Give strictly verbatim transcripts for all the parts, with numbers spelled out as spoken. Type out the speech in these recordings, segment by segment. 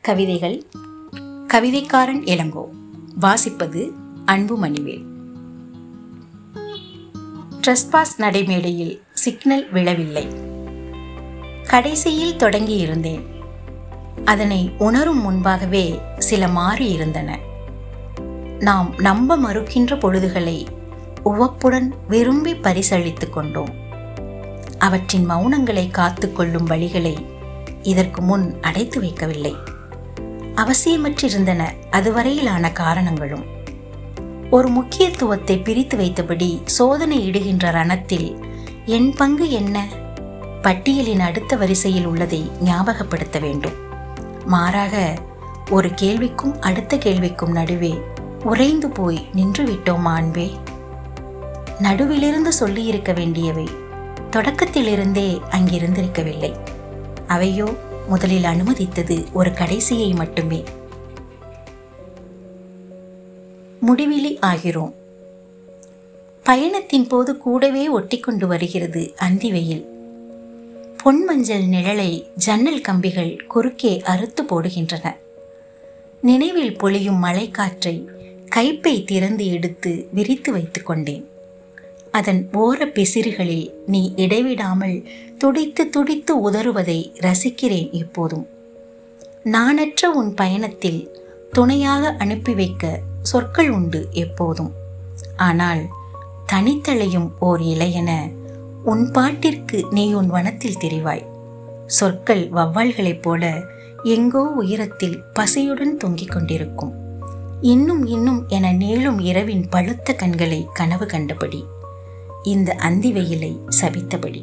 கவிதைகள் கவிதைக்காரன் இளங்கோ. வாசிப்பது அன்பு மணிவேல். ட்ரெஸ்பாஸ் நடைமேடையில் சிக்னல் விழவில்லை. கடைசியில் தொடங்கியிருந்தேன். அதனை உணரும் முன்பாகவே சில மாறி இருந்தன. நாம் நம்ப மறுக்கின்ற பொழுதுகளை உவப்புடன் விரும்பி பரிசளித்து கொண்டோம். அவற்றின் மௌனங்களை காத்து கொள்ளும் வழிகளை இதற்கு முன் அடைத்து வைக்கவில்லை. அவசியமற்றிருந்தன அதுவரையிலான காரணங்களும். ஒரு முக்கியத்துவத்தை பிரித்து வைத்தபடி சோதனை இடுகின்ற ரணத்தில் என் பங்கு என்ன? பட்டியலின் அடுத்த வரிசையில் உள்ளதை ஞாபகப்படுத்த வேண்டும். மாறாக ஒரு கேள்விக்கும் அடுத்த கேள்விக்கும் நடுவே உறைந்து போய் நின்று விட்டோமா அன்பே? நடுவிலிருந்து சொல்லியிருக்க வேண்டியவை தொடக்கத்திலிருந்தே அங்கிருந்திருக்கவில்லை. அவையோ முதலில் அனுமதித்தது ஒரு கடைசியை மட்டுமே. முடிவிலி ஆகிறோம். பயணத்தின் போது கூடவே ஒட்டி கொண்டு வருகிறது அந்தி வெயில். பொன்மஞ்சள் நிழலை ஜன்னல் கம்பிகள் குறுக்கே அறுத்து போடுகின்றன. நினைவில் பொழியும் மழைக்காற்றை கைப்பை திறந்து எடுத்து விரித்து வைத்து கொண்டேன். அதன் ஓர பிசிறுகளில் நீ இடைவிடாமல் துடித்து துடித்து உதறுவதை ரசிக்கிறேன் இப்போதும். நானற்ற உன் பயணத்தில் துணையாக அனுப்பி வைக்க சொற்கள் உண்டு எப்போதும். ஆனால் தனித்தலையும் ஓர் இலையென உன் பாட்டிற்கு நீ உன் வனத்தில் திரிவாய். சொற்கள் வவ்வால்களைப் போல எங்கோ உயரத்தில் பசியுடன் தொங்கிக் கொண்டிருக்கும். இன்னும் இன்னும் என நீளும் இரவின் பழுத்த கண்களை கனவு கண்டபடி, இந்த அந்தி வெயிலை சபித்தபடி.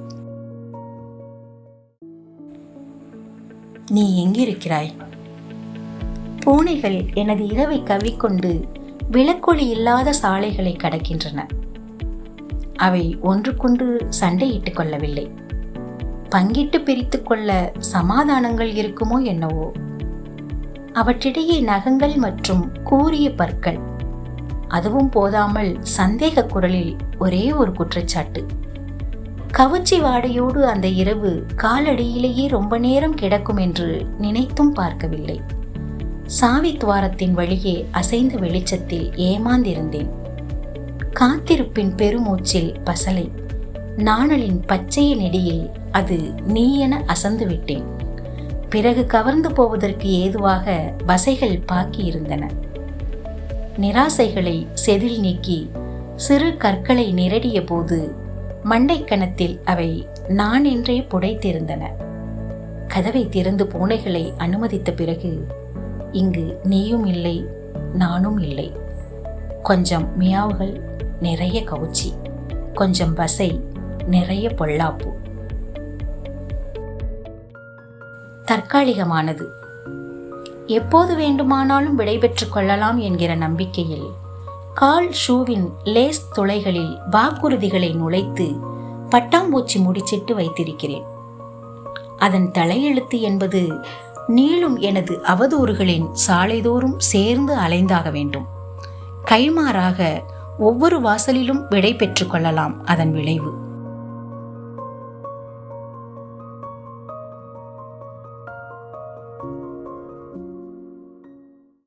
நீ எங்கிருக்கிறாய்? பூனைகள் எனது இரவை கவ்விக்கொண்டு விளக்கொளி இல்லாத சாலைகளை கடக்கின்றன. அவை ஒன்றுக்கொன்று சண்டையிட்டுக் கொள்ளவில்லை. பங்கிட்டு பிரித்து கொள்ள சமாதானங்கள் இருக்குமோ என்னவோ. அவற்றிடையே நகங்கள் மற்றும் கூரிய பற்கள். அதுவும் போதாமல் சந்தேக குரலில் ஒரே ஒரு குற்றச்சாட்டு. கவுச்சி வாடையோடு அந்த இரவு காலடியிலேயே ரொம்ப நேரம் கிடக்கும் என்று நினைத்தும் பார்க்கவில்லை. சாவி துவாரத்தின் வழியே அசைந்த வெளிச்சத்தில் ஏமாந்திருந்தேன். காத்திருப்பின் பெருமூச்சில் பசலை, நாணலின் பச்சைய நெடியில் அது நீ என அசந்து விட்டேன். பிறகு கவர்ந்து போவதற்கு ஏதுவாக வசைகள் பாக்கி இருந்தன. நிராசைகளை செதில் நீக்கி சிறு கற்களை நிரடிய போது மண்டைக்கணத்தில் அவை நான் என்றே புடைத்திருந்தன. கதவை திறந்து பூனைகளை அனுமதித்த பிறகு இங்கு நீயும் இல்லை, நானும் இல்லை. கொஞ்சம் மியாவுகள், நிறைய கவுச்சி, கொஞ்சம் வசை, நிறைய பொல்லாப்பு. தற்காலிகமானது. எப்போது வேண்டுமானாலும் விடைபெற்றுக் கொள்ளலாம் என்கிற நம்பிக்கையில் கால் ஷூவின் லேஸ் துளைகளில் வாக்குறுதிகளை நுழைத்து பட்டாம்பூச்சி முடிச்சிட்டு வைத்திருக்கிறேன். அதன் தலையெழுத்து என்பது நீளும் எனது அவதூறுகளின் சாலைதோறும் சேர்ந்து அலைந்தாக வேண்டும். கைமாறாக ஒவ்வொரு வாசலிலும் விடை பெற்றுக் கொள்ளலாம் அதன் விளைவு.